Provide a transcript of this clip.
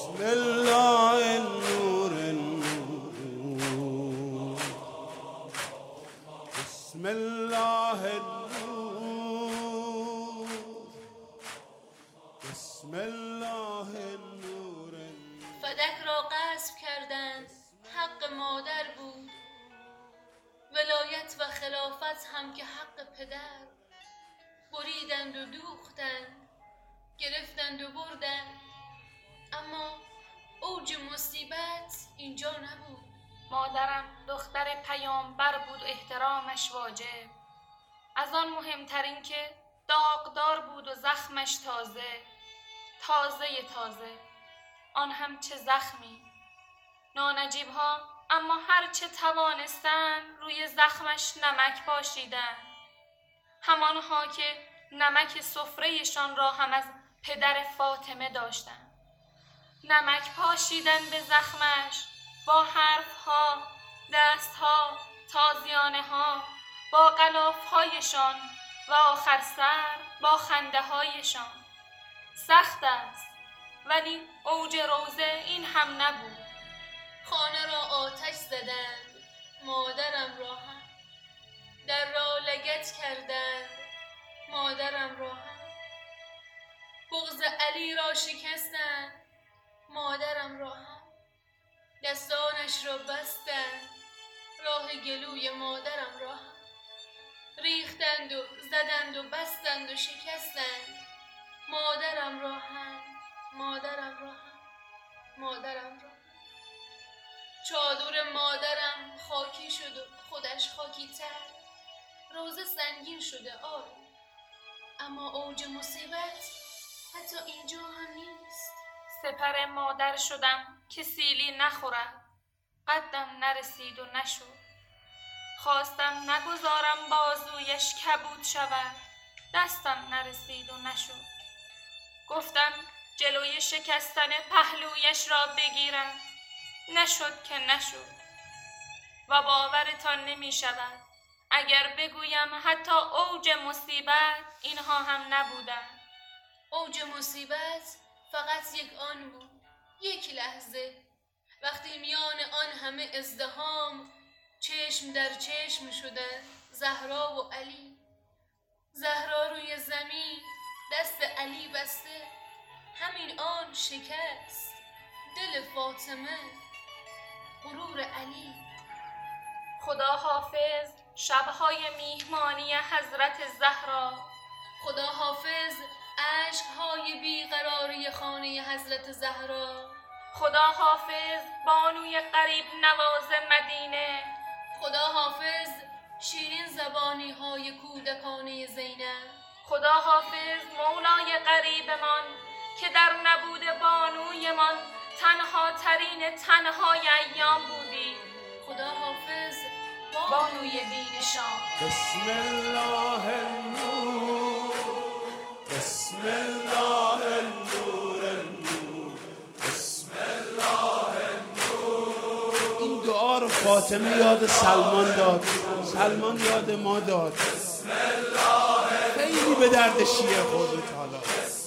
بسم الله النور النور بسم الله النور بسم الله النور. فدک را غصب کردند، حق مادر بود. ولایت و خلافت هم که حق پدر. بریدند و دوختند، گرفتند و بردند، اما اوج مصیبت اینجا نبود. مادرم دختر پیامبر بود و احترامش واجب. از آن مهمترین که داغدار بود و زخمش تازه. آن هم چه زخمی. نانجیب ها اما هر چه توانستن روی زخمش نمک پاشیدن. همانها که نمک سفرهشان را هم از پدر فاطمه داشتن. نمک پاشیدن به زخمش با حرفها، دستها، تازیانه ها، با غلافهایشان و آخر سر با خنده هایشان. سخت است، ولی اوج روزه این هم نبود. خانه را آتش زدند، مادرم را هم. در را لگد کردند، مادرم را هم. بغض علی را شکستند، مادرم را هم. دستانش را بستند، راه گلوی مادرم را هم. ریختند و زدند و بستند و شکستند، مادرم را هم. چادر مادرم خاکی شد و خودش خاکی تر. روزه سنگین شده آری، اما اوج مصیبت حتی اینجا هم نیست. سپر مادر شدم که سیلی نخورد. قدم نرسید و نشد. خواستم نگذارم بازویش کبود شود. دستم نرسید و نشد. گفتم جلوی شکستن پهلویش را بگیرم. نشد که نشد. و باورتان نمی شود اگر بگویم حتی اوج مصیبت اینها هم نبودند. اوج مصیبت فقط یک آن بود، یک لحظه، وقتی میان آن همه ازدحام چشم در چشم شدند زهرا و علی. زهرا روی زمین، دست علی بسته. همین آن شکست دل فاطمه، غرور علی. خدا حافظ شبهای میهمانی حضرت زهرا. خدا حافظ عشقهای بیقراری خانه حضرت زهرا. خدا حافظ بانوی غریب نواز مدینه. خدا حافظ شیرین زبانی های کودکانه زینب. خدا حافظ مولای غریبمان که در نبود بانویمان تنها ترین تنهای ایام بودی. خدا حافظ بانوی دین شام. بسم الله النور بسم الله النور النور بسم الله النور. این دعا رو فاطمه یاد سلمان داد، سلمان یاد ما داد. بسم الله. خیلی به درد شیعه خورد حالا.